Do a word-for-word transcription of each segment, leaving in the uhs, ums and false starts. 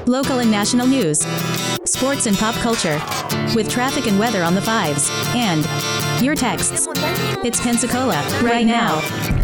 Local and national news, sports and pop culture, with traffic and weather on the fives, and your texts. It's Pensacola, right now.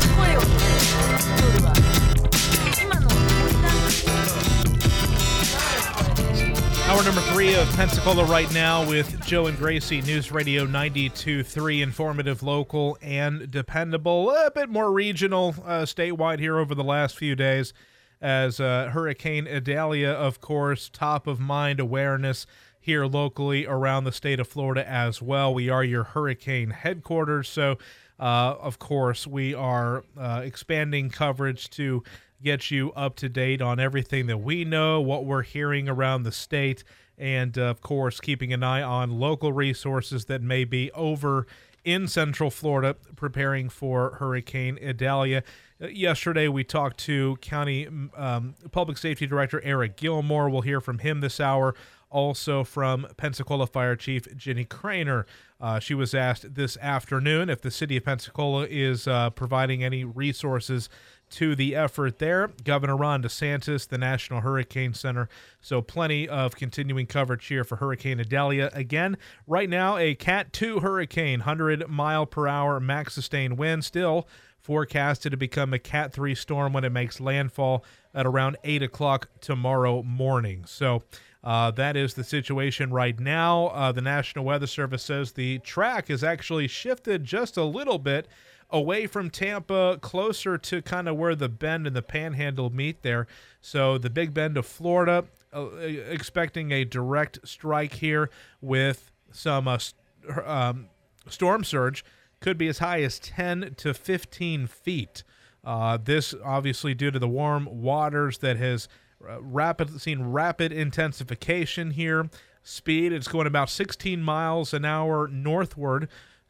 Hour number three of Pensacola Right Now with Joe and Gracie, News Radio ninety-two point three, informative, local, and dependable. A bit more regional, uh, statewide here over the last few days as uh, Hurricane Idalia, of course, top of mind awareness here locally around the state of Florida as well. We are your hurricane headquarters, so uh, of course we are uh, expanding coverage to get you up to date on everything that we know, what we're hearing around the state, and uh, of course keeping an eye on local resources that may be over in Central Florida preparing for Hurricane Idalia. Uh, yesterday we talked to County um, Public Safety Director Eric Gilmore. We'll hear from him this hour. Also from Pensacola Fire Chief Ginny Craner. Uh, she was asked this afternoon if the city of Pensacola is uh, providing any resources to the effort there. Governor Ron DeSantis, the National Hurricane Center. So plenty of continuing coverage here for Hurricane Idalia. Again, right now a Cat two hurricane, one hundred mile per hour max sustained wind, still forecasted to become a Cat three storm when it makes landfall at around eight o'clock tomorrow morning. So uh, that is the situation right now. Uh, the National Weather Service says the track has actually shifted just a little bit away from Tampa, closer to kind of where the Bend and the Panhandle meet there. So the Big Bend of Florida, uh, expecting a direct strike here with some uh, st- um, storm surge. Could be as high as ten to fifteen feet. Uh, this obviously due to the warm waters that has uh, rapid seen rapid intensification here. Speed, it's going about sixteen miles an hour northward.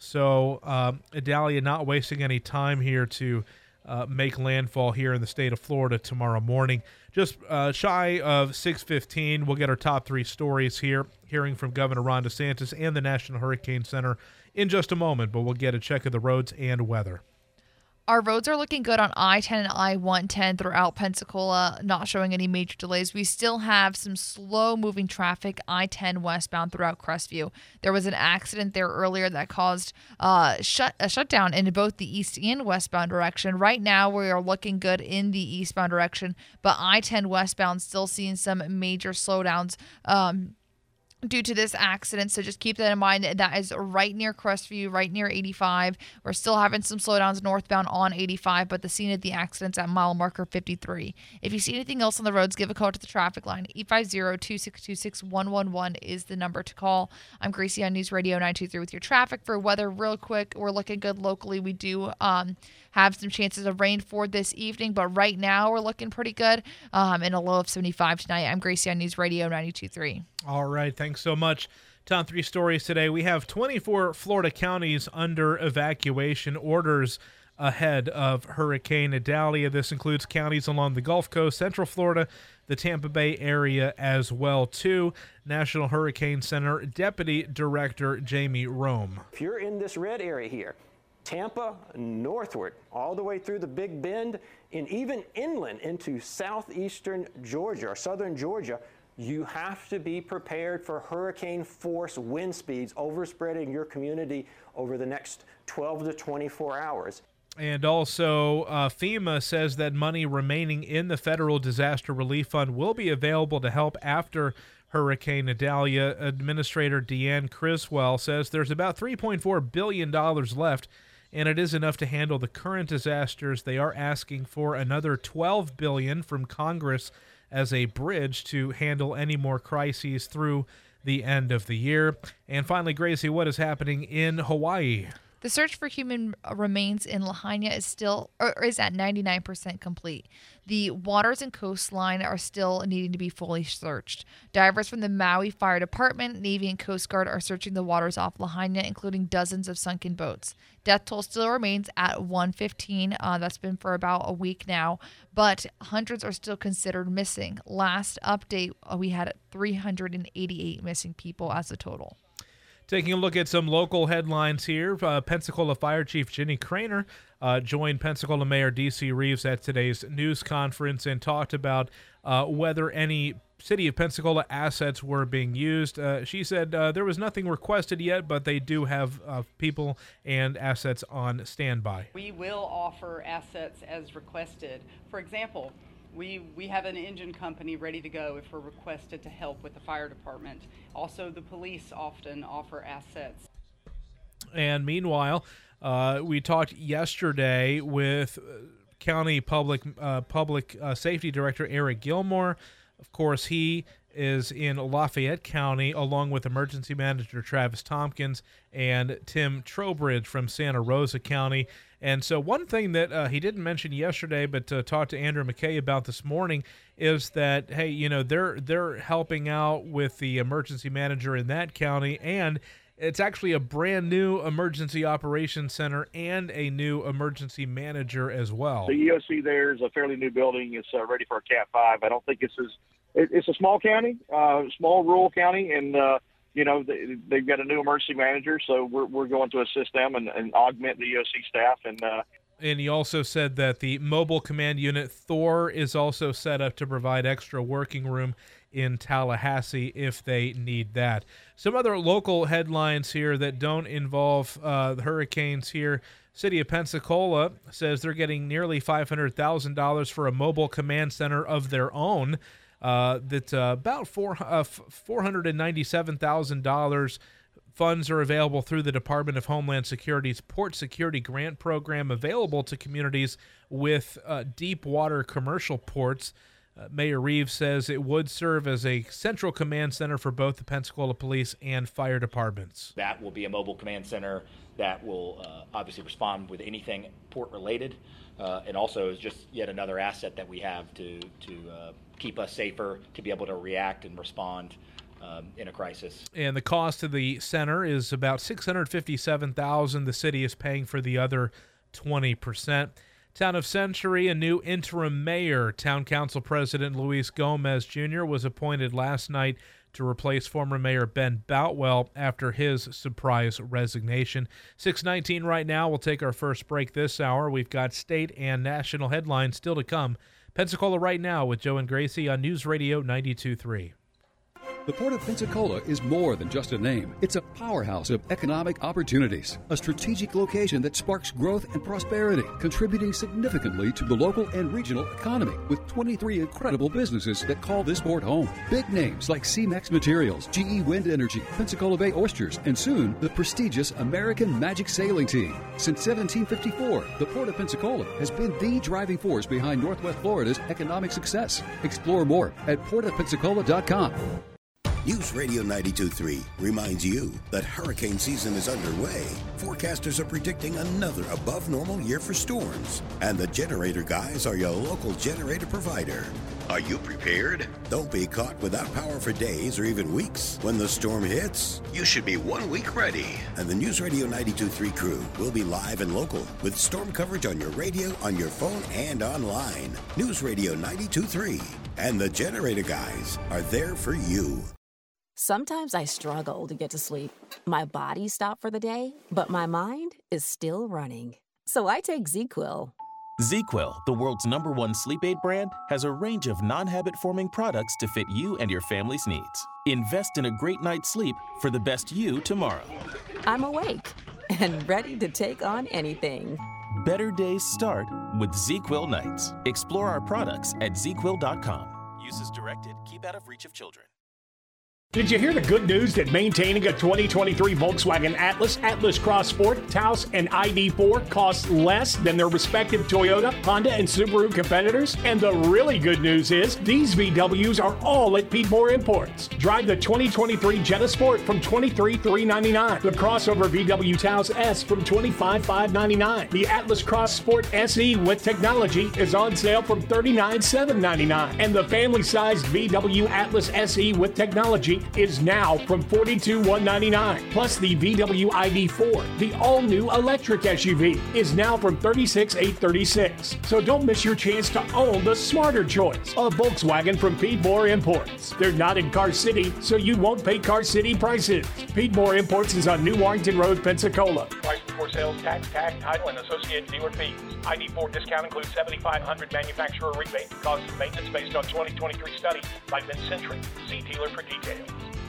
So um, Idalia not wasting any time here to uh, make landfall here in the state of Florida tomorrow morning. Just uh, shy of six fifteen, we'll get our top three stories here, hearing from Governor Ron DeSantis and the National Hurricane Center in just a moment, but we'll get a check of the roads and weather. Our roads are looking good on I ten and I one ten throughout Pensacola, not showing any major delays. We still have some slow-moving traffic I ten westbound throughout Crestview. There was an accident there earlier that caused uh, shut a shutdown in both the east and westbound direction. Right now, we are looking good in the eastbound direction, but I ten westbound still seeing some major slowdowns um due to this accident, so just keep that in mind. That is right near Crestview, right near eighty-five. We're still having some slowdowns northbound on eighty-five, but the scene of the accident's at mile marker fifty-three. If you see anything else on the roads, give a call to the traffic line. eight five zero, two six two, six one one one is the number to call. I'm Gracie on News Radio nine two three with your traffic. For weather real quick, we're looking good locally. We do um, have some chances of rain for this evening, but right now we're looking pretty good um, in a low of seventy-five tonight. I'm Gracie on News Radio ninety-two point three. All right, thanks so much. Top three stories today. We have twenty-four Florida counties under evacuation orders ahead of Hurricane Idalia. This includes counties along the Gulf Coast, Central Florida, the Tampa Bay area as well, too. National Hurricane Center Deputy Director Jamie Rome. If you're in this red area here, Tampa northward, all the way through the Big Bend, and even inland into southeastern Georgia or southern Georgia, you have to be prepared for hurricane force wind speeds overspreading your community over the next twelve to twenty-four hours. And also, uh, FEMA says that money remaining in the Federal Disaster Relief Fund will be available to help after Hurricane Idalia. Administrator Deanne Criswell says there's about three point four billion dollars left, and it is enough to handle the current disasters. They are asking for another twelve billion dollars from Congress as a bridge to handle any more crises through the end of the year. And finally, Gracie, what is happening in Hawaii? The search for human remains in Lahaina is still or is at ninety-nine percent complete. The waters and coastline are still needing to be fully searched. Divers from the Maui Fire Department, Navy, and Coast Guard are searching the waters off Lahaina, including dozens of sunken boats. Death toll still remains at one fifteen. Uh, that's been for about a week now, but hundreds are still considered missing. Last update, uh, we had three hundred eighty-eight missing people as a total. Taking a look at some local headlines here, uh, Pensacola Fire Chief Ginny Craner uh, joined Pensacola Mayor D C Reeves at today's news conference and talked about uh, whether any City of Pensacola assets were being used. Uh, she said uh, there was nothing requested yet, but they do have uh, people and assets on standby. We will offer assets as requested. For example, We we have an engine company ready to go if we're requested to help with the fire department. Also, the police often offer assets. And meanwhile, uh, we talked yesterday with County Public uh, Public uh, Safety Director Eric Gilmore. Of course, he is in Lafayette County, along with Emergency Manager Travis Tompkins and Tim Trowbridge from Santa Rosa County. And so one thing that uh, he didn't mention yesterday, but uh, talked to Andrew McKay about this morning, is that, hey, you know, they're they're helping out with the emergency manager in that county, and it's actually a brand new emergency operations center and a new emergency manager as well. The E O C there is a fairly new building. It's uh, ready for a Cat five. I don't think it's as it, it's a small county, uh, small rural county, and uh, you know, they, they've got a new emergency manager, so we're we're going to assist them and, and augment the E O C staff. And uh, and he also said that the mobile command unit Thor is also set up to provide extra working room in Tallahassee if they need that. Some other local headlines here that don't involve uh, the hurricanes here. City of Pensacola says they're getting nearly five hundred thousand dollars for a mobile command center of their own. Uh, that uh, about four uh, four hundred ninety-seven thousand dollars funds are available through the Department of Homeland Security's Port Security Grant Program, available to communities with uh, deep water commercial ports. Uh, Mayor Reeves says it would serve as a central command center for both the Pensacola Police and fire departments. That will be a mobile command center that will uh, obviously respond with anything port related, uh, and also is just yet another asset that we have to to uh, keep us safer, to be able to react and respond um, in a crisis. And the cost of the center is about six hundred fifty-seven thousand dollars. The city is paying for the other twenty percent. Town of Century, a new interim mayor. Town Council President Luis Gomez Junior was appointed last night to replace former Mayor Ben Boutwell after his surprise resignation. six nineteen right now. We'll take our first break this hour. We've got state and national headlines still to come. Pensacola Right Now with Joe and Gracie on News Radio ninety-two point three. The Port of Pensacola is more than just a name. It's a powerhouse of economic opportunities, a strategic location that sparks growth and prosperity, contributing significantly to the local and regional economy, with twenty-three incredible businesses that call this port home. Big names like C-Mex Materials, G E Wind Energy, Pensacola Bay Oysters, and soon the prestigious American Magic Sailing Team. Since seventeen fifty-four, the Port of Pensacola has been the driving force behind Northwest Florida's economic success. Explore more at port of pensacola dot com. News Radio ninety-two point three reminds you that hurricane season is underway. Forecasters are predicting another above-normal year for storms, and the Generator Guys are your local generator provider. Are you prepared? Don't be caught without power for days or even weeks. When the storm hits, you should be one week ready. And the News Radio ninety-two point three crew will be live and local with storm coverage on your radio, on your phone, and online. News Radio ninety-two point three and the Generator Guys are there for you. Sometimes I struggle to get to sleep. My body stopped for the day, but my mind is still running. So I take ZzzQuil. ZzzQuil, the world's number one sleep aid brand, has a range of non-habit-forming products to fit you and your family's needs. Invest in a great night's sleep for the best you tomorrow. I'm awake and ready to take on anything. Better days start with ZzzQuil nights. Explore our products at zz quil dot com. Use as directed. Keep out of reach of children. Did you hear the good news that maintaining a twenty twenty-three Volkswagen Atlas, Atlas Cross Sport, Taos, and I D four costs less than their respective Toyota, Honda, and Subaru competitors? And the really good news is these V Ws are all at Piedmore Imports. Drive the twenty twenty-three Jetta Sport from twenty-three thousand three hundred ninety-nine dollars, the crossover V W Taos S from twenty-five thousand five hundred ninety-nine dollars. The Atlas Cross Sport S E with technology is on sale from thirty-nine thousand seven hundred ninety-nine dollars, and the family-sized V W Atlas S E with technology V is now from forty-two thousand one hundred ninety-nine dollars. Plus the V W I D four, the all-new electric S U V, is now from thirty-six thousand eight hundred thirty-six dollars. So don't miss your chance to own the smarter choice, a Volkswagen from Piedmore Imports. They're not in Car City, so you won't pay Car City prices. Piedmore Imports is on New Warrington Road, Pensacola. Price before sales tax, tag, title, and associated dealer fees. I D four discount includes seventy-five hundred dollars manufacturer rebate. Cost of maintenance based on twenty twenty-three study by Mid-Century. See dealer for details.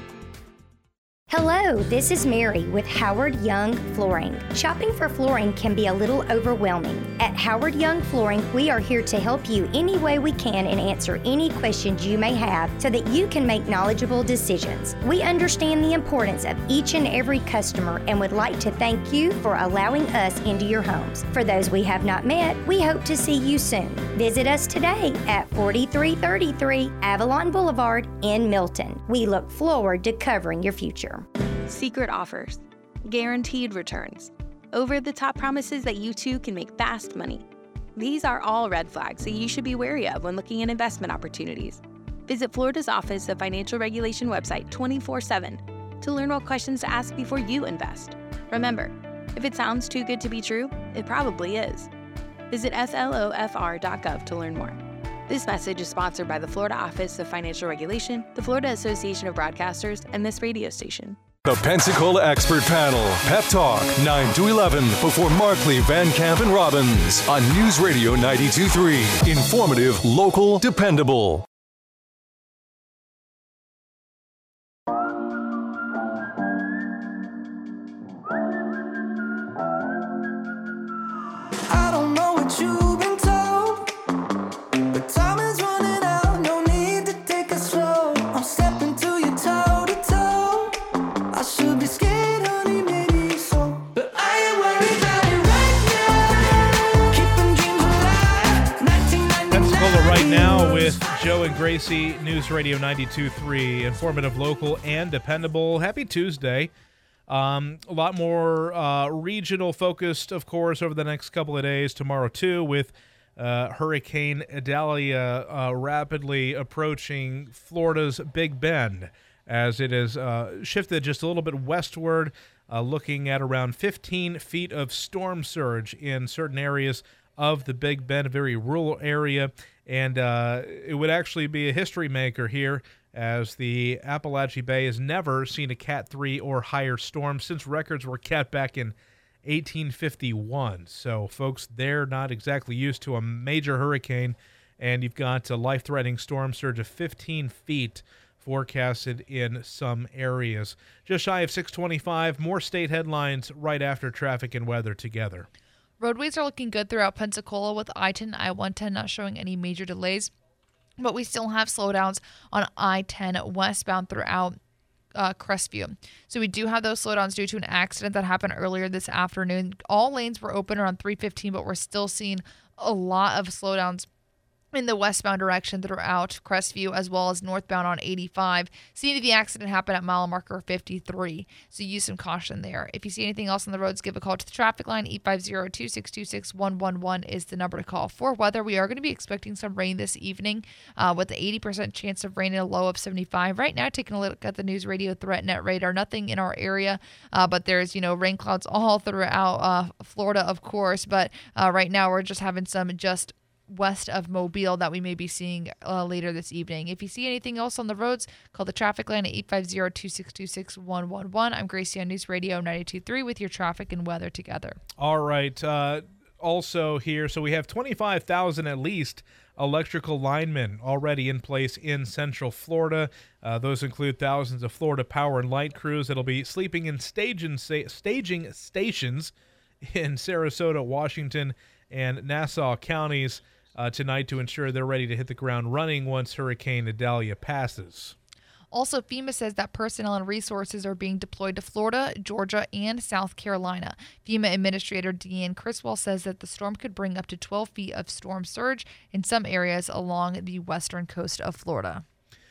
Hello, this is Mary with Howard Young Flooring. Shopping for flooring can be a little overwhelming. At Howard Young Flooring, we are here to help you any way we can and answer any questions you may have so that you can make knowledgeable decisions. We understand the importance of each and every customer and would like to thank you for allowing us into your homes. For those we have not met, we hope to see you soon. Visit us today at forty-three thirty-three Avalon Boulevard in Milton. We look forward to covering your future. Secret offers, guaranteed returns, over-the-top promises that you too can make fast money. These are all red flags that you should be wary of when looking at investment opportunities. Visit Florida's Office of Financial Regulation website twenty-four seven to learn what questions to ask before you invest. Remember, if it sounds too good to be true, it probably is. Visit S L O F R dot gov to learn more. This message is sponsored by the Florida Office of Financial Regulation, the Florida Association of Broadcasters, and this radio station. The Pensacola Expert Panel, Pep Talk, nine to eleven, before Markley, Van Camp, and Robbins on News Radio ninety-two point three. Informative, local, dependable. I don't know what you've been told, but time is running out, no need to take it slow. I'm stepping to you toe to toe. I should be scared, honey, maybe so, but I ain't worried about it right now. Keeping dreams alive. nineteen ninety-nine. Pensacola right now with Joe and Gracie, News Radio ninety-two point three, informative, local, and dependable. Happy Tuesday. Um, a lot more uh, regional focused, of course, over the next couple of days. Tomorrow, too, with uh, Hurricane Idalia uh, rapidly approaching Florida's Big Bend as it has uh, shifted just a little bit westward, uh, looking at around fifteen feet of storm surge in certain areas of the Big Bend, a very rural area. And uh, it would actually be a history maker here, as the Appalachia Bay has never seen a Cat three or higher storm since records were kept back in eighteen fifty-one. So, folks, they're not exactly used to a major hurricane, and you've got a life-threatening storm surge of fifteen feet forecasted in some areas. Just shy of six twenty-five, more state headlines right after traffic and weather together. Roadways are looking good throughout Pensacola, with I ten and I one ten not showing any major delays. But we still have slowdowns on I ten westbound throughout uh, Crestview. So we do have those slowdowns due to an accident that happened earlier this afternoon. All lanes were open around three fifteen, but we're still seeing a lot of slowdowns in the westbound direction throughout Crestview, as well as northbound on eighty-five. Scene of the accident happened at mile marker fifty-three, so use some caution there. If you see anything else on the roads, give a call to the traffic line. eight five zero, two six two, six one one one is the number to call. For weather, we are going to be expecting some rain this evening uh, with an eighty percent chance of rain and a low of seventy-five. Right now, taking a look at the News Radio Threat Net radar, nothing in our area, uh, but there's, you know, rain clouds all throughout uh, Florida, of course. But uh, right now, we're just having some just west of Mobile that we may be seeing uh, later this evening. If you see anything else on the roads, call the traffic line at eight five zero, two six two, six one one one. I'm Gracie on News Radio ninety-two point three with your traffic and weather together. All right. Uh, also here, so we have twenty-five thousand at least electrical linemen already in place in Central Florida. Uh, those include thousands of Florida power and light crews that'll be sleeping in staging, staging stations in Sarasota, Washington, and Nassau counties Uh, tonight to ensure they're ready to hit the ground running once Hurricane Idalia passes. Also, FEMA says that personnel and resources are being deployed to Florida, Georgia, and South Carolina. FEMA Administrator Deanne Criswell says that the storm could bring up to twelve feet of storm surge in some areas along the western coast of Florida.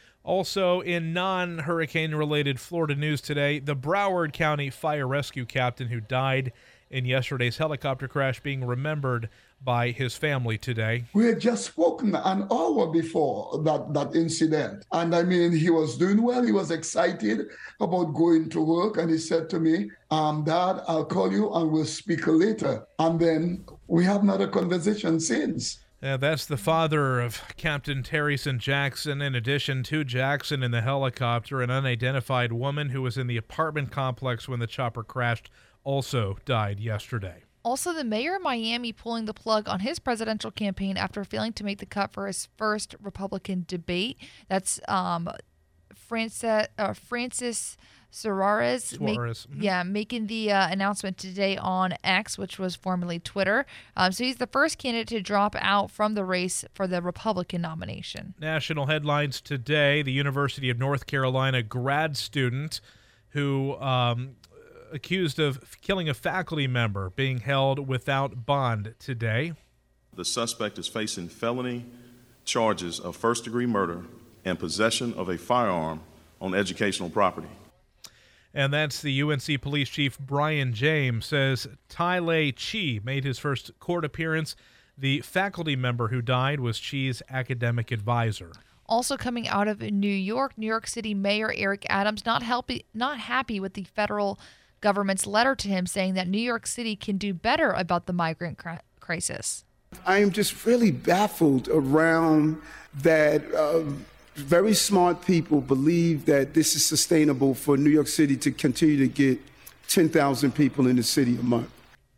Also, in non-hurricane-related Florida news today, the Broward County Fire Rescue Captain who died in yesterday's helicopter crash, being remembered by his family today. We had just spoken an hour before that, that incident. And I mean, he was doing well. He was excited about going to work. And he said to me, um, Dad, I'll call you and we'll speak later. And then we have not had a conversation since. Uh, that's the father of Captain Terryson Jackson. In addition to Jackson in the helicopter, an unidentified woman who was in the apartment complex when the chopper crashed also died yesterday. Also, the mayor of Miami pulling the plug on his presidential campaign after failing to make the cut for his first Republican debate. That's um, Francis, uh, Francis Suarez, Suarez. Make, Mm-hmm. yeah, making the uh, announcement today on X, which was formerly Twitter. Um, so he's the first candidate to drop out from the race for the Republican nomination. National headlines today: the University of North Carolina grad student who um, accused of killing a faculty member being held without bond today. The suspect is facing felony charges of first-degree murder and possession of a firearm on educational property. And that's the U N C Police Chief Brian James says Ty-Lay Chi made his first court appearance. The faculty member who died was Chi's academic advisor. Also coming out of New York, New York City Mayor Eric Adams not helping, not happy with the federal government's letter to him saying that New York City can do better about the migrant cri- crisis. I am just really baffled around that. Um, very smart people believe that this is sustainable for New York City to continue to get ten thousand people in the city a month.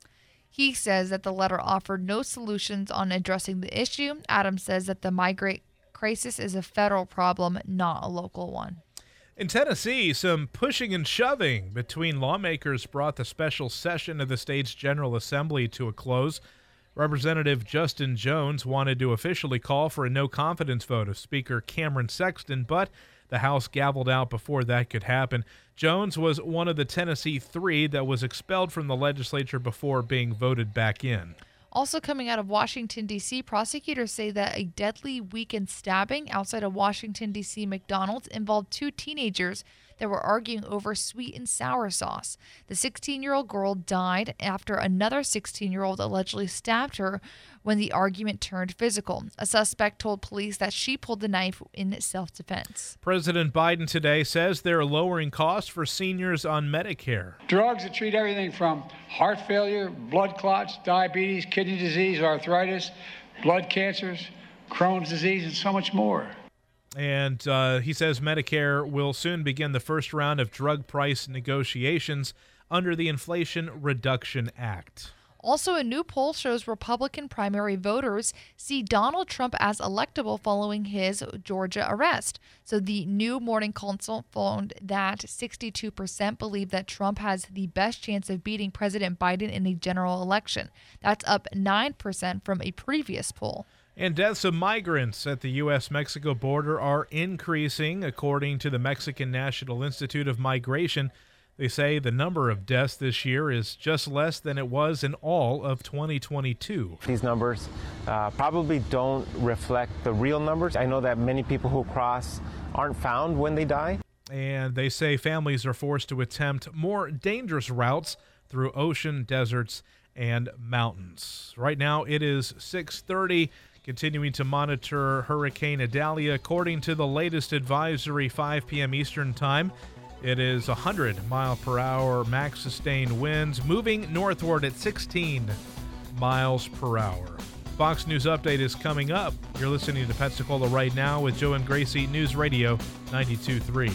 He says that the letter offered no solutions on addressing the issue. Adams says that the migrant crisis is a federal problem, not a local one. In Tennessee, some pushing and shoving between lawmakers brought the special session of the state's General Assembly to a close. Representative Justin Jones wanted to officially call for a no-confidence vote of Speaker Cameron Sexton, but the House gavelled out before that could happen. Jones was one of the Tennessee three that was expelled from the legislature before being voted back in. Also coming out of Washington, D C, prosecutors say that a deadly weekend stabbing outside a Washington, D C McDonald's involved two teenagers that were arguing over sweet and sour sauce. The sixteen-year-old girl died after another sixteen-year-old allegedly stabbed her when the argument turned physical. A suspect told police that she pulled the knife in self-defense. President Biden today says they're lowering costs for seniors on Medicare. Drugs that treat everything from heart failure, blood clots, diabetes, kidney disease, arthritis, blood cancers, Crohn's disease, and so much more. And uh, he says Medicare will soon begin the first round of drug price negotiations under the Inflation Reduction Act. Also, a new poll shows Republican primary voters see Donald Trump as electable following his Georgia arrest. So the new Morning Consult found that sixty-two percent believe that Trump has the best chance of beating President Biden in a general election. That's up nine percent from a previous poll. And deaths of migrants at the U S Mexico border are increasing, according to the Mexican National Institute of Migration. They say the number of deaths this year is just less than it was in all of twenty twenty-two. These numbers uh, probably don't reflect the real numbers. I know that many people who cross aren't found when they die. And they say families are forced to attempt more dangerous routes through ocean, deserts, and mountains. Right now it is six thirty. Continuing to monitor Hurricane Idalia. According to the latest advisory, five p.m. Eastern Time, it is one hundred mile per hour max sustained winds, moving northward at sixteen miles per hour. Fox News Update is coming up. You're listening to Pensacola Right Now with Joe and Gracie, News Radio ninety-two point three.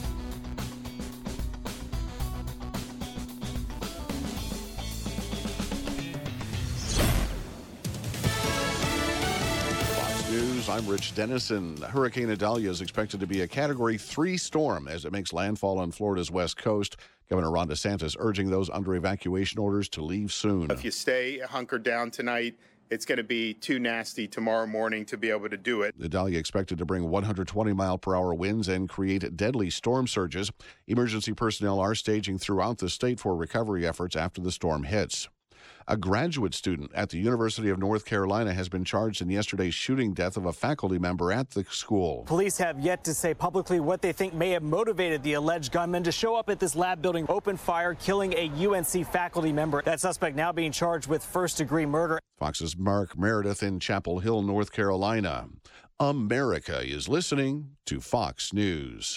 I'm Rich Dennison. Hurricane Idalia is expected to be a Category three storm as it makes landfall on Florida's west coast. Governor Ron DeSantis urging those under evacuation orders to leave soon. If you stay hunkered down tonight, it's going to be too nasty tomorrow morning to be able to do it. Idalia expected to bring one hundred twenty mile per hour winds and create deadly storm surges. Emergency personnel are staging throughout the state for recovery efforts after the storm hits. A graduate student at the University of North Carolina has been charged in yesterday's shooting death of a faculty member at the school. Police have yet to say publicly what they think may have motivated the alleged gunman to show up at this lab building, open fire, killing a U N C faculty member. That suspect now being charged with first-degree murder. Fox's Mark Meredith in Chapel Hill, North Carolina. America is listening to Fox News.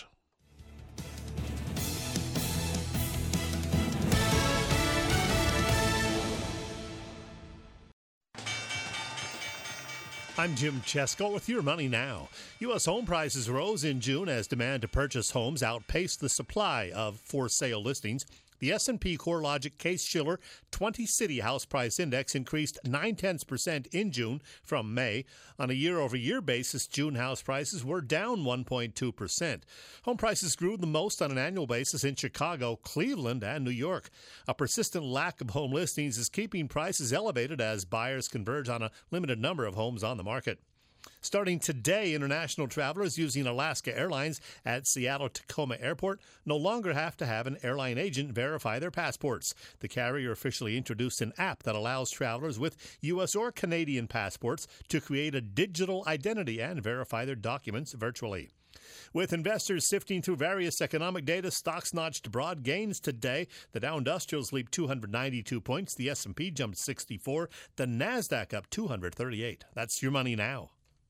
I'm Jim Chesko with your Money Now. U S home prices rose in June as demand to purchase homes outpaced the supply of for-sale listings. The S and P CoreLogic Case-Shiller twenty-City House Price Index increased nine tenths percent in June from May. On a year-over-year basis, June house prices were down one point two percent. Home prices grew the most on an annual basis in Chicago, Cleveland, and New York. A persistent lack of home listings is keeping prices elevated as buyers converge on a limited number of homes on the market. Starting today, international travelers using Alaska Airlines at Seattle-Tacoma Airport no longer have to have an airline agent verify their passports. The carrier officially introduced an app that allows travelers with U S or Canadian passports to create a digital identity and verify their documents virtually. With investors sifting through various economic data, stocks notched broad gains today. The Dow Industrials leaped two hundred ninety-two points. The S and P jumped sixty-four. The NASDAQ up two hundred thirty-eight. That's your Money Now.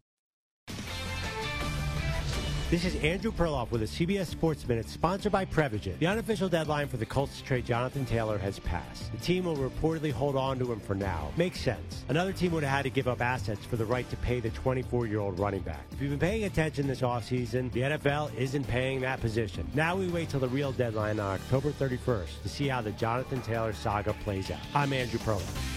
This is Andrew Perloff with a C B S Sports Minute sponsored by Prevagen. The unofficial deadline for the Colts to trade Jonathan Taylor has passed. The team will reportedly hold on to him for now. Makes sense. Another team would have had to give up assets for the right to pay the twenty-four-year-old running back. If you've been paying attention this offseason, the N F L isn't paying that position. Now we wait till the real deadline on October thirty-first to see how the Jonathan Taylor saga plays out. I'm Andrew Perloff.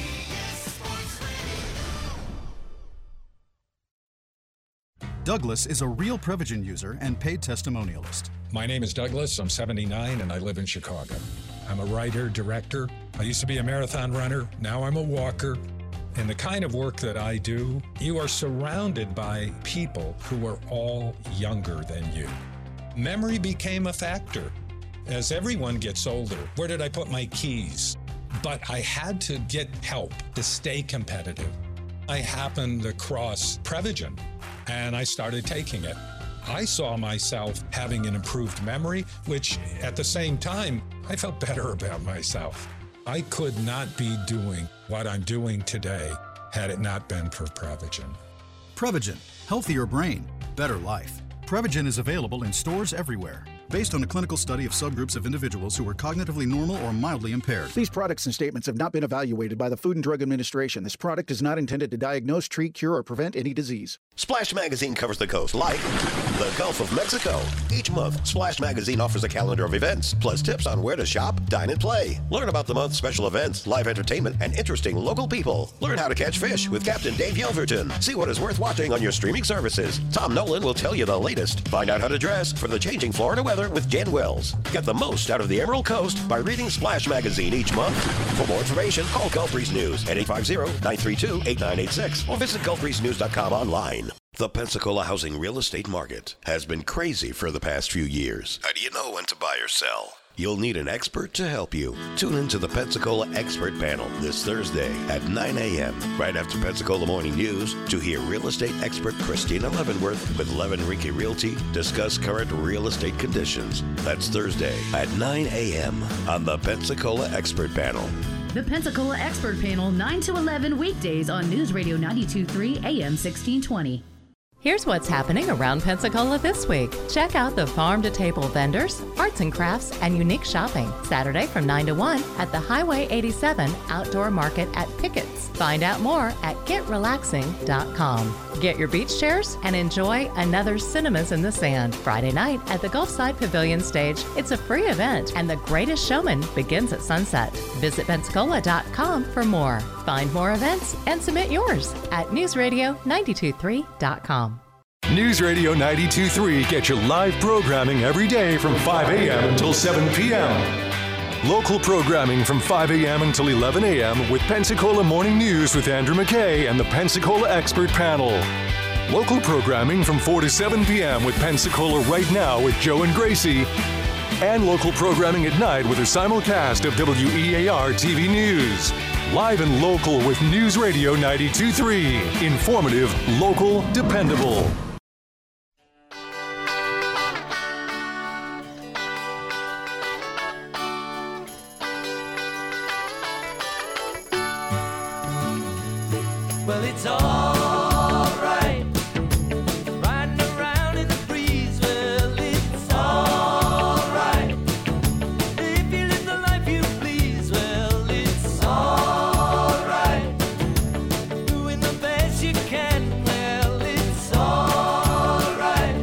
Douglas is a real Prevagen user and paid testimonialist. My name is Douglas. I'm seventy-nine and I live in Chicago. I'm a writer, director. I used to be a marathon runner. Now I'm a walker. In the kind of work that I do, you are surrounded by people who are all younger than you. Memory became a factor. As everyone gets older, where did I put my keys? But I had to get help to stay competitive. I happened across Prevagen, and I started taking it. I saw myself having an improved memory, which at the same time, I felt better about myself. I could not be doing what I'm doing today had it not been for Prevagen. Prevagen, healthier brain, better life. Prevagen is available in stores everywhere. Based on a clinical study of subgroups of individuals who were cognitively normal or mildly impaired. These products and statements have not been evaluated by the Food and Drug Administration. This product is not intended to diagnose, treat, cure, or prevent any disease. Splash Magazine covers the coast like the Gulf of Mexico. Each month, Splash Magazine offers a calendar of events, plus tips on where to shop, dine, and play. Learn about the month's special events, live entertainment, and interesting local people. Learn how to catch fish with Captain Dave Yelverton. See what is worth watching on your streaming services. Tom Nolan will tell you the latest. Find out how to dress for the changing Florida weather with Jen Wells. Get the most out of the Emerald Coast by reading Splash Magazine each month. For more information, call Gulf Breeze News at eight five zero, nine three two, eight nine eight six or visit gulf breeze news dot com online. The Pensacola housing real estate market has been crazy for the past few years. How do you know when to buy or sell? You'll need an expert to help you. Tune in to the Pensacola Expert Panel this Thursday at nine a.m. right after Pensacola Morning News to hear real estate expert Christina Leavenworth with Levin Rinke Realty discuss current real estate conditions. That's Thursday at nine a.m. on the Pensacola Expert Panel. The Pensacola Expert Panel, nine to eleven weekdays on News Radio ninety-two point three A M sixteen twenty. Here's what's happening around Pensacola this week. Check out the farm-to-table vendors, arts and crafts, and unique shopping. Saturday from nine to one at the Highway eighty-seven Outdoor Market at Pickett's. Find out more at get relaxing dot com. Get your beach chairs and enjoy another Cinemas in the Sand. Friday night at the Gulfside Pavilion stage. It's a free event, and The Greatest Showman begins at sunset. Visit pensacola dot com for more. Find more events and submit yours at news radio nine two three dot com. News Radio ninety-two point three gets your live programming every day from five a.m. until seven p.m. Local programming from five a.m. until eleven a.m. with Pensacola Morning News with Andrew McKay and the Pensacola Expert Panel. Local programming from four to seven p.m. with Pensacola Right Now with Joe and Gracie. And local programming at night with a simulcast of W E A R T V News. Live and local with News Radio ninety-two point three. Informative, local, dependable. Well, it's all right. Riding around in the breeze. Well, it's all right. If you live the life you please. Well, it's all right. Doing the best you can. Well, it's all right.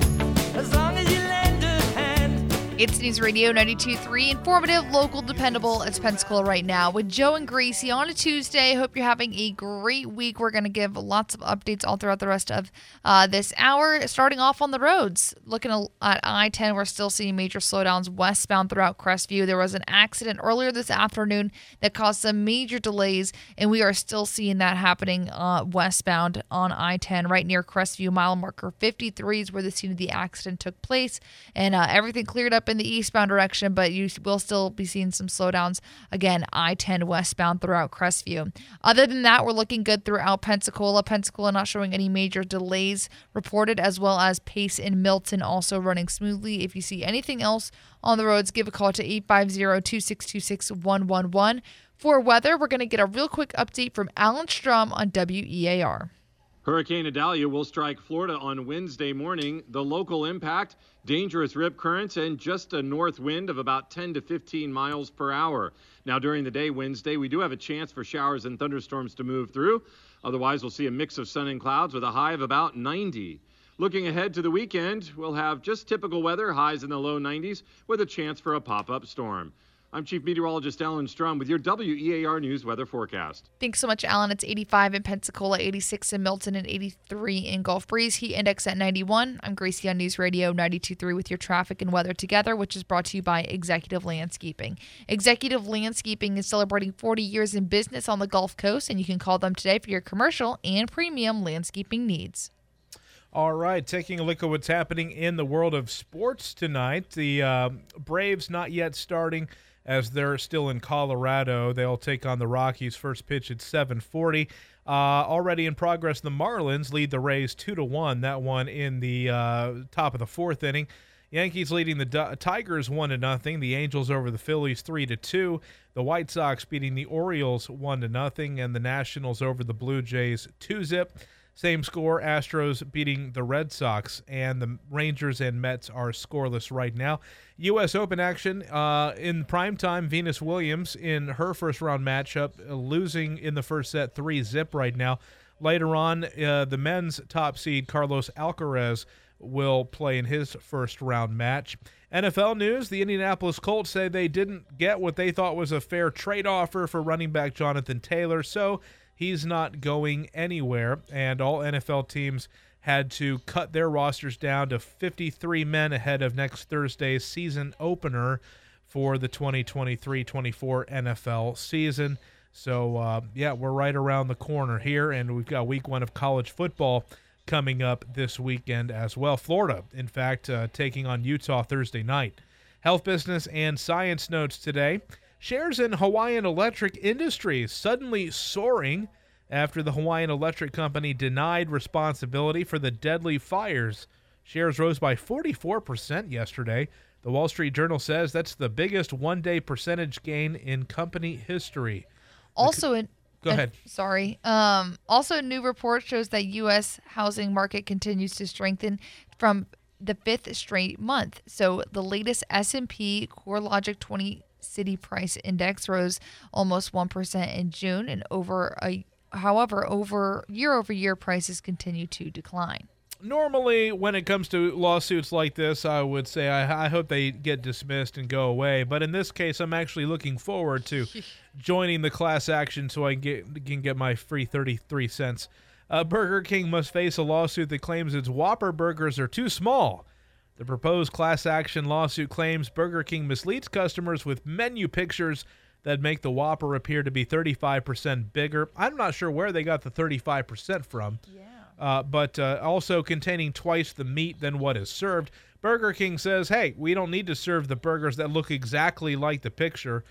As long as you lend a hand. It's News Radio ninety-two point three, informative, local, dependable. It's Pensacola right now with Joe and Gracie on a Tuesday. Hope you're having a great week. We're going to give lots of updates all throughout the rest of uh, this hour. Starting off on the roads, looking at I ten, we're still seeing major slowdowns westbound throughout Crestview. There was an accident earlier this afternoon that caused some major delays, and we are still seeing that happening uh, westbound on I ten right near Crestview. Mile marker fifty-three is where the scene of the accident took place, and uh, everything cleared up in the eastbound direction, but you will still be seeing some slowdowns, again, I ten westbound throughout Crestview. Other than that, we're looking good throughout Pensacola. Pensacola not showing any major delays reported, as well as Pace and Milton also running smoothly. If you see anything else on the roads, give a call to eight five zero, two six two, six one one one. For weather, we're going to get a real quick update from Alan Strum on W E A R. Hurricane Idalia will strike Florida on Wednesday morning. The local impact, dangerous rip currents and just a north wind of about ten to fifteen miles per hour. Now, during the day Wednesday, we do have a chance for showers and thunderstorms to move through. Otherwise, we'll see a mix of sun and clouds with a high of about ninety. Looking ahead to the weekend, we'll have just typical weather, highs in the low nineties, with a chance for a pop-up storm. I'm Chief Meteorologist Alan Strum with your W E A R News weather forecast. Thanks so much, Alan. It's eighty-five in Pensacola, eighty-six in Milton, and eighty-three in Gulf Breeze. Heat index at ninety-one. I'm Gracie on News Radio ninety-two point three with your traffic and weather together, which is brought to you by Executive Landscaping. Executive Landscaping is celebrating forty years in business on the Gulf Coast, and you can call them today for your commercial and premium landscaping needs. All right, taking a look at what's happening in the world of sports tonight. The uh, Braves not yet starting as they're still in Colorado. They'll take on the Rockies. First pitch at seven forty. Uh, already in progress, the Marlins lead the Rays two to one. That one in the uh, top of the fourth inning. Yankees leading the D- Tigers one to nothing. The Angels over the Phillies three to two. The White Sox beating the Orioles one to nothing, and the Nationals over the Blue Jays two zip. Same score, Astros beating the Red Sox, and the Rangers and Mets are scoreless right now. U S Open action uh, in primetime, Venus Williams in her first-round matchup, uh, losing in the first set three zip right now. Later on, uh, the men's top seed, Carlos Alcaraz, will play in his first-round match. N F L news, the Indianapolis Colts say they didn't get what they thought was a fair trade offer for running back Jonathan Taylor, so he's not going anywhere, and all N F L teams had to cut their rosters down to fifty-three men ahead of next Thursday's season opener for the twenty twenty-three twenty-four N F L season. So, uh, yeah, we're right around the corner here, and we've got week one of college football coming up this weekend as well. Florida, in fact, uh, taking on Utah Thursday night. Health, business, and science notes today. Shares in Hawaiian Electric Industries suddenly soaring after the Hawaiian Electric Company denied responsibility for the deadly fires. Shares rose by forty-four percent yesterday. The Wall Street Journal says that's the biggest one-day percentage gain in company history. Also, in Go ahead. Uh, sorry. Um, also, a new report shows that U S housing market continues to strengthen from the fifth straight month. So the latest S and P CoreLogic twenty City Price Index rose almost one percent in June, and over a however, over year-over-year prices continue to decline. Normally, when it comes to lawsuits like this, I would say I, I hope they get dismissed and go away. But in this case, I'm actually looking forward to joining the class action so I can get, can get my free thirty-three cents. Uh, Burger King must face a lawsuit that claims its Whopper burgers are too small. The proposed class action lawsuit claims Burger King misleads customers with menu pictures that make the Whopper appear to be thirty-five percent bigger. I'm not sure where they got the thirty-five percent from. Yeah. Uh, but uh, also containing twice the meat than what is served. Burger King says, hey, we don't need to serve the burgers that look exactly like the picture.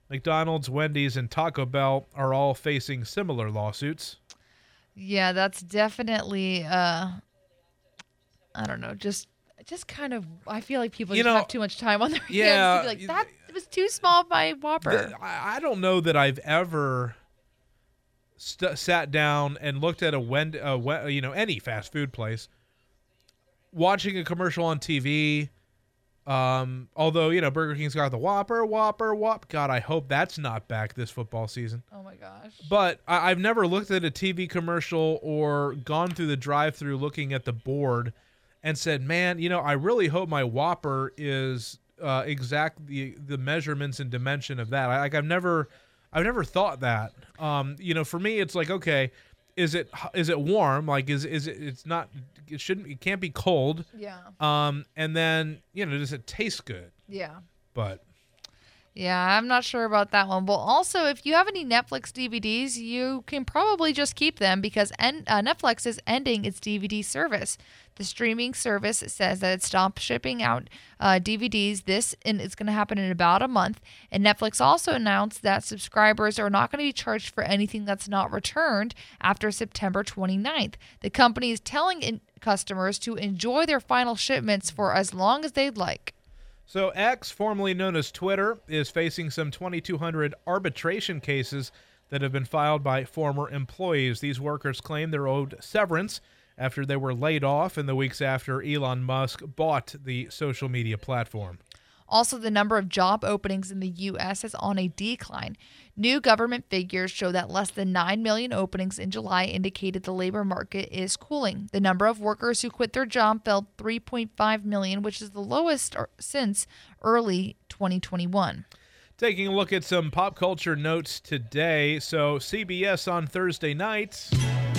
McDonald's, Wendy's, and Taco Bell are all facing similar lawsuits. Yeah, that's definitely, uh, I don't know, just just kind of, I feel like people You just know, have too much time on their yeah, hands to be like, that was too small of my Whopper. The- I I don't know that I've ever st- sat down and looked at a Wend- uh, we- you know, any fast food place, watching a commercial on T V. Um, although, you know, Burger King's got the Whopper, Whopper, Whop. God, I hope that's not back this football season. Oh my gosh. But I- I've never looked at a T V commercial or gone through the drive-thru looking at the board and said, man, you know, I really hope my Whopper is uh, exact the the measurements and dimension of that. I, like I've never, I've never thought that. Um, you know, for me, it's like, okay, is it is it warm? Like, is is it? It's not. It shouldn't. It can't be cold. Yeah. Um, and then you know, does it taste good? Yeah. But Yeah, I'm not sure about that one. But also, if you have any Netflix D V Ds, you can probably just keep them because en- uh, Netflix is ending its D V D service. The streaming service says that it stopped shipping out uh, D V Ds. This and it's going to happen in about a month. And Netflix also announced that subscribers are not going to be charged for anything that's not returned after September twenty-ninth. The company is telling in- customers to enjoy their final shipments for as long as they'd like. So X, formerly known as Twitter, is facing some twenty-two hundred arbitration cases that have been filed by former employees. These workers claim they're owed severance after they were laid off in the weeks after Elon Musk bought the social media platform. Also, the number of job openings in the U S is on a decline. New government figures show that less than nine million openings in July indicated the labor market is cooling. The number of workers who quit their job fell three point five million, which is the lowest since early twenty twenty-one. Taking a look at some pop culture notes today. So C B S on Thursday night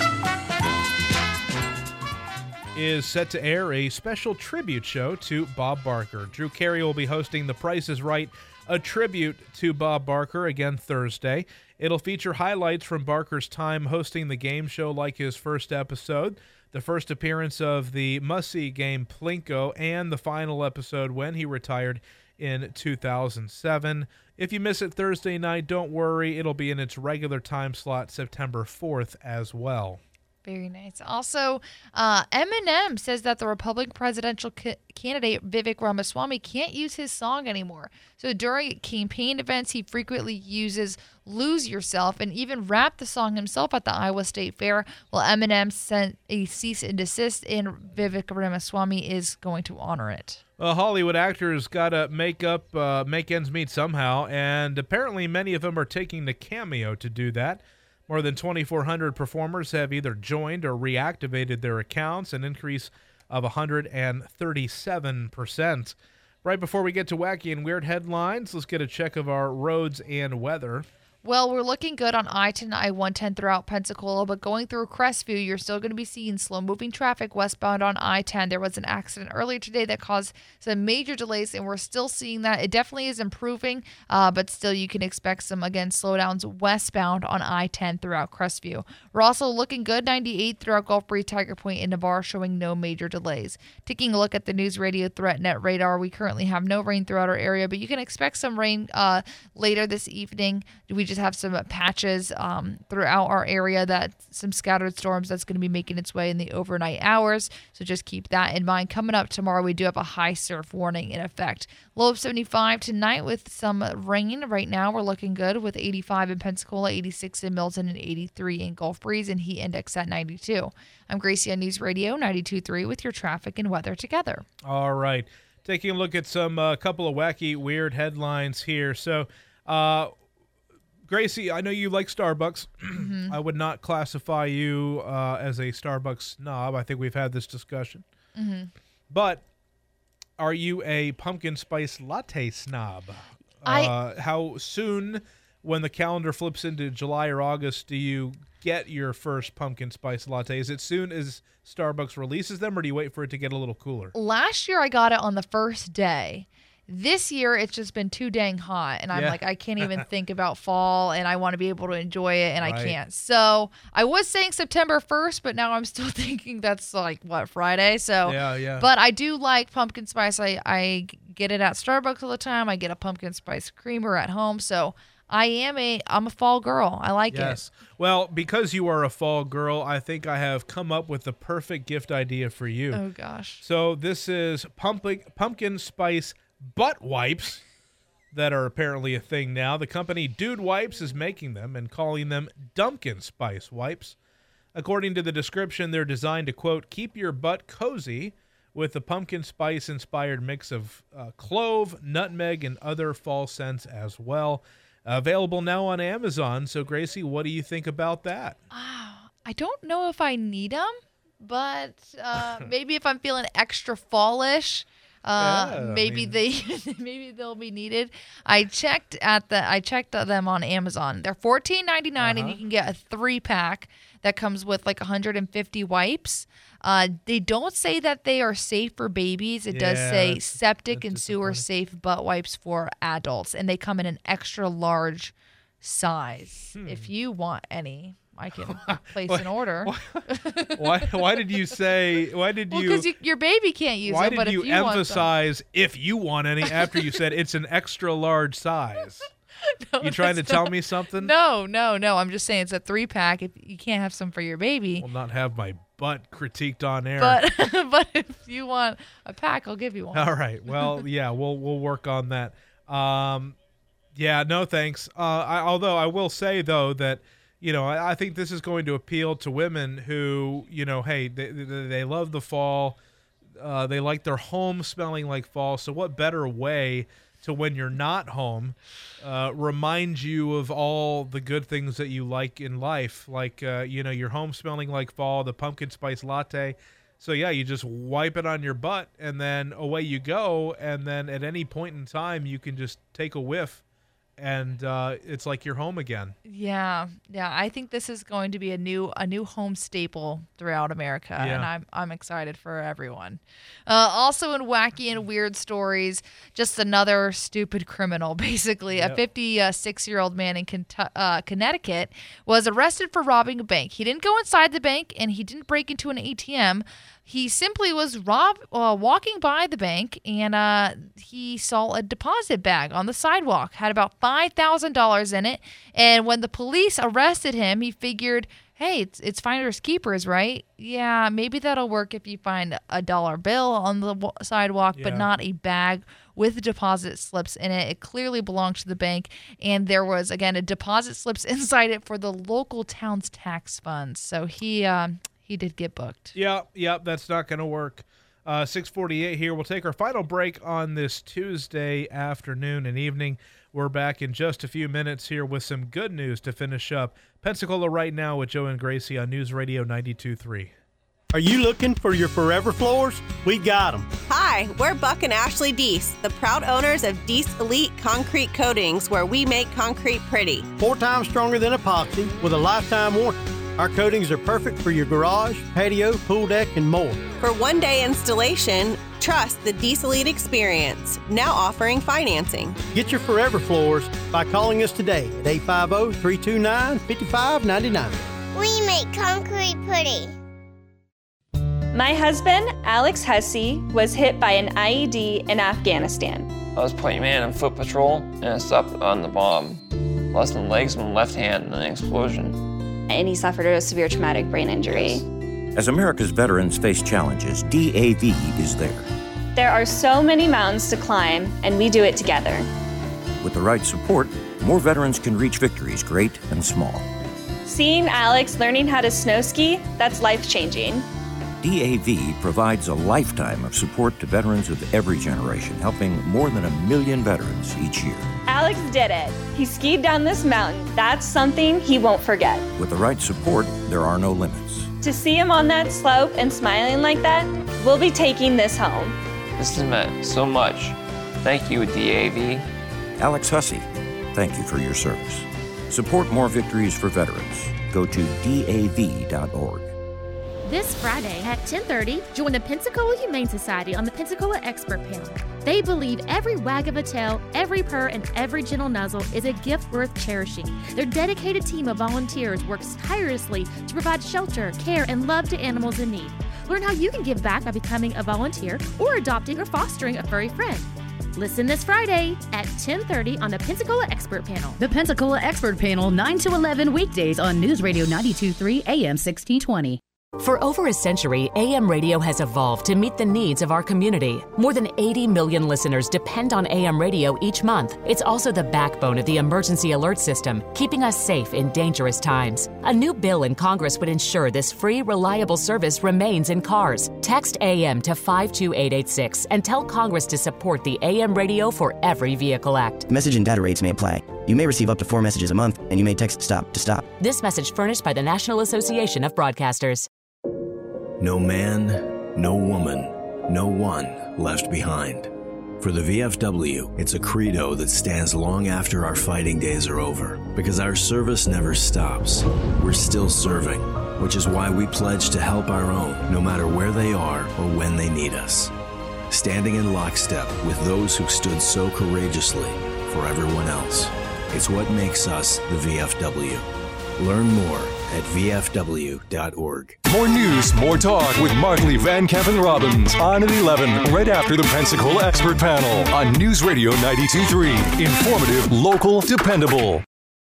is set to air a special tribute show to Bob Barker. Drew Carey will be hosting The Price is Right, a tribute to Bob Barker, again Thursday. It'll feature highlights from Barker's time hosting the game show, like his first episode, the first appearance of the must-see game Plinko, and the final episode when he retired in two thousand seven. If you miss it Thursday night, don't worry. It'll be in its regular time slot September fourth as well. Very nice. Also, uh, Eminem says that the Republican presidential ca- candidate Vivek Ramaswamy can't use his song anymore. So during campaign events, he frequently uses Lose Yourself and even rapped the song himself at the Iowa State Fair. Well, Eminem sent a cease and desist, and Vivek Ramaswamy is going to honor it. Well, Hollywood actors got to make up, uh, make ends meet somehow, and apparently many of them are taking the Cameo to do that. More than twenty-four hundred performers have either joined or reactivated their accounts, an increase of one hundred thirty-seven percent. Right before we get to wacky and weird headlines, let's get a check of our roads and weather. Well, we're looking good on I ten and I one ten throughout Pensacola, but going through Crestview, you're still going to be seeing slow-moving traffic westbound on I ten. There was an accident earlier today that caused some major delays, and we're still seeing that. It definitely is improving, uh, but still you can expect some, again, slowdowns westbound on I ten throughout Crestview. We're also looking good, ninety-eight throughout Gulf Breeze, Tiger Point, and Navarre, showing no major delays. Taking a look at the News Radio Threat Net radar, we currently have no rain throughout our area, but you can expect some rain uh, later this evening. We just have some patches um, throughout our area, that some scattered storms that's going to be making its way in the overnight hours. So just keep that in mind. Coming up tomorrow, we do have a high surf warning in effect. Low of seventy-five tonight with some rain. Right now, we're looking good with eighty-five in Pensacola, eighty-six in Milton, and eighty-three in Gulf Breeze, and heat index at ninety-two. I'm Gracie on News Radio ninety-two point three with your traffic and weather together. All right. Taking a look at some uh, couple of wacky, weird headlines here. So, uh, Gracie, I know you like Starbucks. Mm-hmm. I would not classify you uh, as a Starbucks snob. I think we've had this discussion. Mm-hmm. But are you a pumpkin spice latte snob? I- uh, how soon, when the calendar flips into July or August, do you get your first pumpkin spice latte? Is it soon as Starbucks releases them, or do you wait for it to get a little cooler? Last year, I got it on the first day. This year, it's just been too dang hot, and I'm Yeah. like, I can't even think about fall, and I want to be able to enjoy it, and I Right. can't. So I was saying September first, but now I'm still thinking that's like, what, Friday? So, Yeah, yeah. But I do like pumpkin spice. I, I get it at Starbucks all the time. I get a pumpkin spice creamer at home, so I am a I'm a fall girl. I like yes. it. Well, because you are a fall girl, I think I have come up with the perfect gift idea for you. Oh gosh. So this is pumpkin pumpkin spice butt wipes that are apparently a thing now. The company Dude Wipes is making them and calling them Dumpkin Spice wipes. According to the description, they're designed to, quote, keep your butt cozy with a pumpkin spice inspired mix of uh, clove, nutmeg, and other fall scents as well. Available now on Amazon. So, Gracie, what do you think about that? I don't know if I need them, but uh, maybe if I'm feeling extra fallish, uh, Yeah, I maybe mean- they maybe they'll be needed. I checked at the I checked them on Amazon. They're fourteen ninety-nine, and you can get a three pack that comes with like one hundred fifty wipes. Uh, they don't say that they are safe for babies. It does Yeah, say that's- septic and sewer safe butt wipes for adults, and they come in an extra large size. Hmm. If you want any, I can place an order. Why? Why did you say? Why did Well, you? because you, your baby can't use why them, but did if you, you want them- emphasize if you want any after you said it's an extra large size? No, you trying to that's tell not- me something? No, no, no. I'm just saying it's a three pack. If you can't have some for your baby, Will not have my butt critiqued on air. but but if you want a pack, I'll give you one. All right. Well, yeah, we'll we'll work on that. Um, yeah, no thanks. Uh, I, although I will say though that you know I, I think this is going to appeal to women who you know hey they they, they love the fall, uh, they like their home smelling like fall. So what better way to when you're not home, uh, remind you of all the good things that you like in life, like uh, you know your home smelling like fall, the pumpkin spice latte. So yeah, you just wipe it on your butt and then away you go. And then at any point in time, you can just take a whiff and uh, it's like you're home again. Yeah, yeah. I think this is going to be a new a new home staple throughout America, Yeah. and I'm I'm excited for everyone. Uh, also, in wacky and weird stories, just another stupid criminal. Basically, Yep. a fifty-six-year-old man in Kentu- uh, Connecticut was arrested for robbing a bank. He didn't go inside the bank, and he didn't break into an A T M. He simply was rob uh, walking by the bank, and uh, he saw a deposit bag on the sidewalk. Had about five thousand dollars in it. And when the police arrested him, he figured, hey, it's it's finders keepers, right? Yeah, maybe that'll work if you find a dollar bill on the wa- sidewalk, but Yeah. not a bag with deposit slips in it. It clearly belonged to the bank, and there was, again, a deposit slips inside it for the local town's tax funds. So he um, he did get booked. Yep, yep, that's not going to work. Uh, six forty-eight here. We'll take our final break on this Tuesday afternoon and evening. We're back in just a few minutes here with some good news to finish up. Pensacola Right Now with Joe and Gracie on News Radio ninety-two point three. Are you looking for your forever floors? We got them. Hi, we're Buck and Ashley Deese, the proud owners of Deese Elite Concrete Coatings, where we make concrete pretty. Four times stronger than epoxy with a lifetime warranty. Our coatings are perfect for your garage, patio, pool deck, and more. For one-day installation, trust the Deese Elite experience, now offering financing. Get your forever floors by calling us today at eight five zero, three two nine, five five nine nine. We make concrete pretty. My husband, Alex Hussey, was hit by an I E D in Afghanistan. I was playing man on foot patrol and I stepped on the bomb. Lost my legs and my left hand in an explosion. And he suffered a severe traumatic brain injury. As America's veterans face challenges, D A V is there. There are so many mountains to climb, and we do it together. With the right support, more veterans can reach victories great and small. Seeing Alex learning how to snow ski, that's life-changing. D A V provides a lifetime of support to veterans of every generation, helping more than a million veterans each year. Alex did it. He skied down this mountain. That's something he won't forget. With the right support, there are no limits. To see him on that slope and smiling like that, we'll be taking this home. This has meant so much. Thank you, D A V. Alex Hussey, thank you for your service. Support more victories for veterans. Go to D A V dot org. This Friday at ten thirty, join the Pensacola Humane Society on the Pensacola Expert Panel. They believe every wag of a tail, every purr, and every gentle nuzzle is a gift worth cherishing. Their dedicated team of volunteers works tirelessly to provide shelter, care, and love to animals in need. Learn how you can give back by becoming a volunteer or adopting or fostering a furry friend. Listen this Friday at ten thirty on the Pensacola Expert Panel. The Pensacola Expert Panel, nine to eleven weekdays on News Radio ninety-two point three A M sixteen twenty. For over a century, A M radio has evolved to meet the needs of our community. More than eighty million listeners depend on A M radio each month. It's also the backbone of the emergency alert system, keeping us safe in dangerous times. A new bill in Congress would ensure this free, reliable service remains in cars. Text A M to five two eight eight six and tell Congress to support the A M Radio for Every Vehicle Act. Message and data rates may apply. You may receive up to four messages a month, and you may text STOP to stop. This message furnished by the National Association of Broadcasters. No man, no woman, no one left behind. For the V F W, it's a credo that stands long after our fighting days are over, because our service never stops. We're still serving, which is why we pledge to help our own, no matter where they are or when they need us. Standing in lockstep with those who stood so courageously for everyone else. It's what makes us the V F W. Learn more at V F W dot org. More news, more talk with Markley, Van Camp, and Robbins on at eleven, right after the Pensacola Expert Panel on News Radio ninety-two point three. Informative, local, dependable.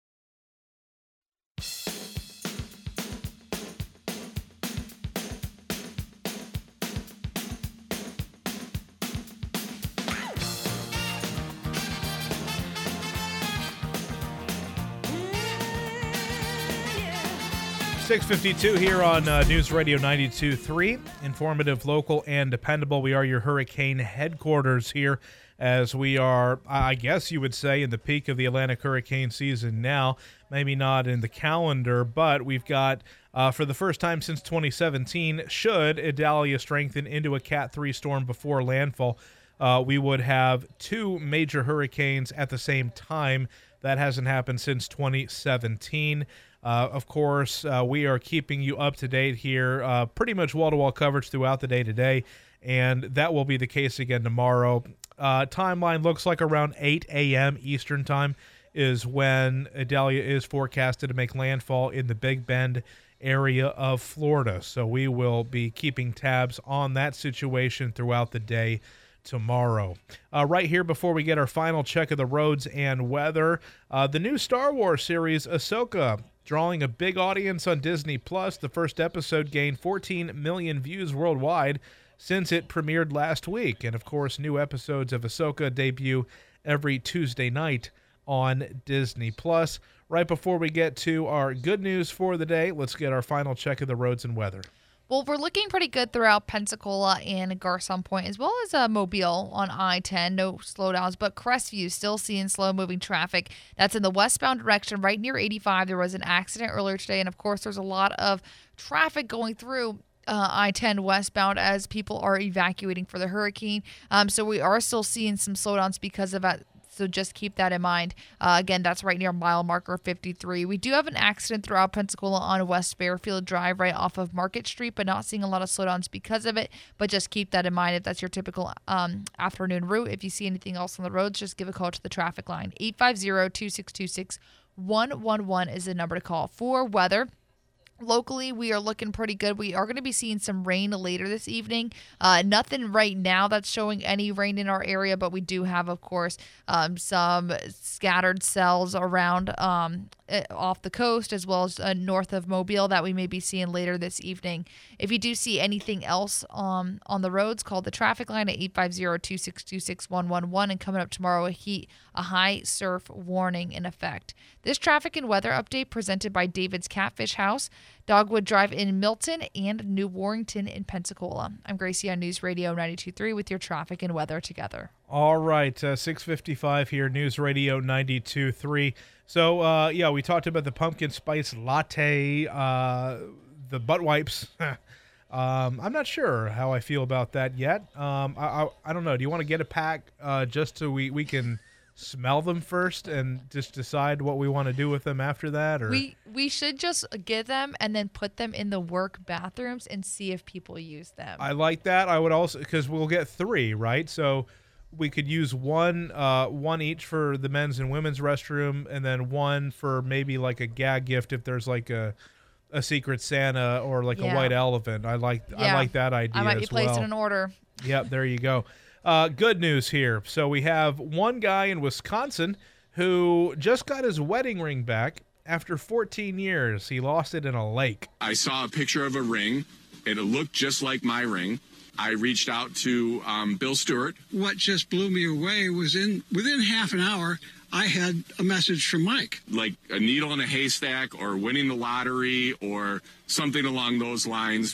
six fifty-two here on uh, News Radio ninety-two point three. Informative, local, and dependable. We are your hurricane headquarters here as we are, I guess you would say, in the peak of the Atlantic hurricane season now. Maybe not in the calendar, but we've got, uh, for the first time since twenty seventeen, should Idalia strengthen into a Cat three storm before landfall, uh, we would have two major hurricanes at the same time. That hasn't happened since twenty seventeen. Uh, of course, uh, we are keeping you up to date here, uh, pretty much wall-to-wall coverage throughout the day today, and that will be the case again tomorrow. Uh, timeline looks like around eight a.m. Eastern time is when Idalia is forecasted to make landfall in the Big Bend area of Florida. So we will be keeping tabs on that situation throughout the day tomorrow. Uh, right here before we get our final check of the roads and weather, uh, the new Star Wars series Ahsoka drawing a big audience on Disney Plus. The first episode gained fourteen million views worldwide since it premiered last week. And of course, new episodes of Ahsoka debut every Tuesday night on Disney Plus. Right before we get to our good news for the day, let's get our final check of the roads and weather. Well, we're looking pretty good throughout Pensacola and Garcon Point, as well as uh, Mobile on I ten. No slowdowns, but Crestview still seeing slow-moving traffic. That's in the westbound direction right near eighty-five. There was an accident earlier today, and, of course, there's a lot of traffic going through uh, I ten westbound as people are evacuating for the hurricane. Um, so we are still seeing some slowdowns because of that. So just keep that in mind. Uh, again, that's right near mile marker fifty-three. We do have an accident throughout Pensacola on West Fairfield Drive right off of Market Street, but not seeing a lot of slowdowns because of it. But just keep that in mind if that's your typical um, afternoon route. If you see anything else on the roads, just give a call to the traffic line. eight five zero, two six two six, one one one is the number to call. For weather, locally, we are looking pretty good. We are going to be seeing some rain later this evening. Uh, nothing right now that's showing any rain in our area, but we do have, of course, um, some scattered cells around um, off the coast as well as uh, north of Mobile that we may be seeing later this evening. If you do see anything else um, on the roads, call the traffic line at eight five zero, two six two six, one one one. And coming up tomorrow, a heat, a high surf warning in effect. This traffic and weather update presented by David's Catfish House, Dogwood Drive in Milton, and New Warrington in Pensacola. I'm Gracie on News Radio ninety-two point three with your traffic and weather together. All right, uh, six fifty-five here, News Radio ninety-two point three. So, uh, yeah, we talked about the pumpkin spice latte, uh, the butt wipes. um, I'm not sure how I feel about that yet. Um, I, I I don't know. Do you want to get a pack uh, just so we, we can smell them first and just decide what we want to do with them after that? Or we we should just get them and then put them in the work bathrooms and see if people use them. I like that. I would also, because we'll get three, right? So we could use one uh, one each for the men's and women's restroom, and then one for maybe like a gag gift if there's like a a Secret Santa or like yeah. a white elephant. I like yeah. I like that idea. I might be as placing well. an order. Yep, there you go. Uh, good news here. So we have one guy in Wisconsin who just got his wedding ring back after fourteen years. He lost it in a lake. I saw a picture of a ring. It looked just like my ring. I reached out to um, Bill Stewart. What just blew me away was in within half an hour, I had a message from Mike. Like a needle in a haystack or winning the lottery or something along those lines.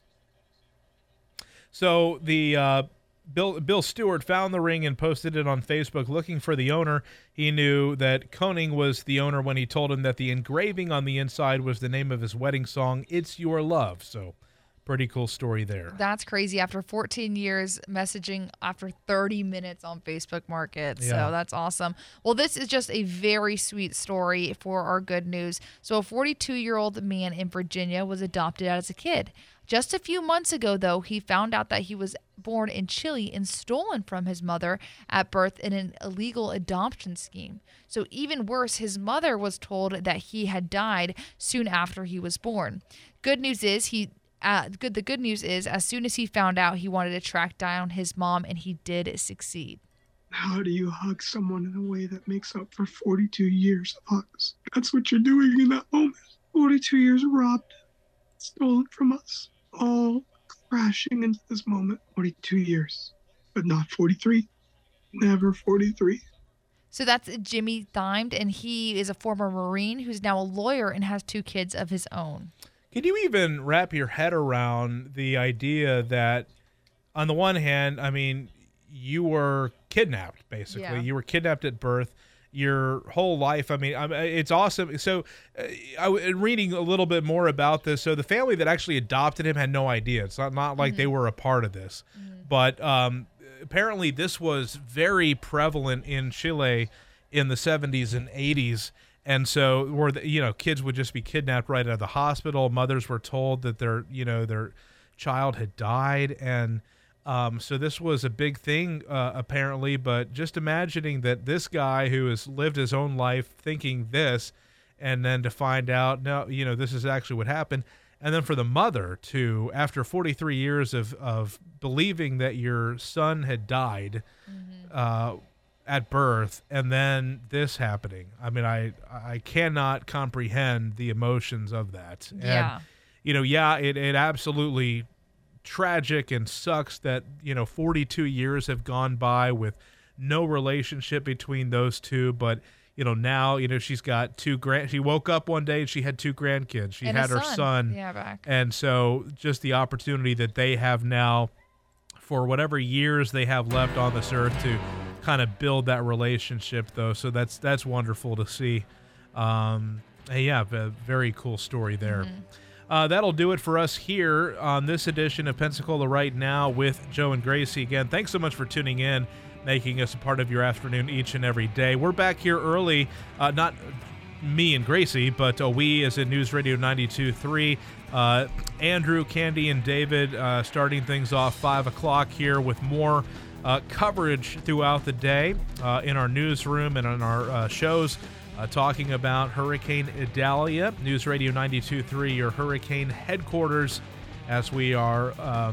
So the uh, Bill Bill Stewart found the ring and posted it on Facebook looking for the owner. He knew that Koning was the owner when he told him that the engraving on the inside was the name of his wedding song, It's Your Love. So pretty cool story there. That's crazy. After fourteen years, messaging after thirty minutes on Facebook Market. Yeah. So that's awesome. Well, this is just a very sweet story for our good news. So a forty-two-year-old man in Virginia was adopted as a kid. Just a few months ago, though, he found out that he was born in Chile and stolen from his mother at birth in an illegal adoption scheme. So even worse, his mother was told that he had died soon after he was born. Good news is he Uh, good. The good news is, as soon as he found out, he wanted to track down his mom, and he did succeed. How do you hug someone in a way that makes up for forty-two years of hugs? That's what you're doing in that moment. forty-two years robbed, stolen from us, all crashing into this moment. forty-two years, but not forty-three. Never forty-three. So that's Jimmy Thimed, and he is a former Marine who's now a lawyer and has two kids of his own. Can you even wrap your head around the idea that, on the one hand, I mean, you were kidnapped, basically. Yeah. You were kidnapped at birth. Your whole life, I mean, I mean it's awesome. So uh, I was reading a little bit more about this. So the family that actually adopted him had no idea. It's not, not like mm-hmm. they were a part of this. Mm-hmm. But um, apparently this was very prevalent in Chile in the seventies and eighties. And so, where the, you know, kids would just be kidnapped right out of the hospital. Mothers were told that their, you know, their child had died, and um, so this was a big thing uh, apparently. But just imagining that this guy who has lived his own life thinking this, and then to find out, no, you know, this is actually what happened, and then for the mother to, after forty-three years of of believing that your son had died. Mm-hmm. Uh, at birth, and then this happening. I mean, I I cannot comprehend the emotions of that. Yeah. And, you know, yeah, it, it absolutely tragic and sucks that, you know, forty-two years have gone by with no relationship between those two. But, you know, now, you know, she's got two grand, she woke up one day and she had two grandkids. She and had her son. son. Yeah, back. And so just the opportunity that they have now for whatever years they have left on this earth to kind of build that relationship, though. So that's that's wonderful to see. Um, hey, yeah, a very cool story there. Mm-hmm. Uh, that'll do it for us here on this edition of Pensacola Right Now with Joe and Gracie. Again, thanks so much for tuning in, making us a part of your afternoon each and every day. We're back here early, uh, not me and Gracie, but uh, we as in News Radio ninety-two point three. Uh, Andrew, Candy, and David uh, starting things off five o'clock here with more Uh, coverage throughout the day uh, in our newsroom and on our uh, shows, uh, talking about Hurricane Idalia. News Radio ninety-two point three, your hurricane headquarters, as we are um,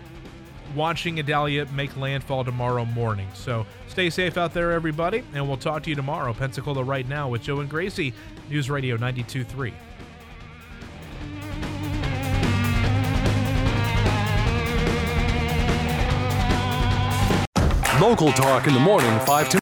watching Idalia make landfall tomorrow morning. So stay safe out there, everybody, and we'll talk to you tomorrow. Pensacola Right Now with Joe and Gracie, News Radio ninety-two point three. Local talk in the morning, five to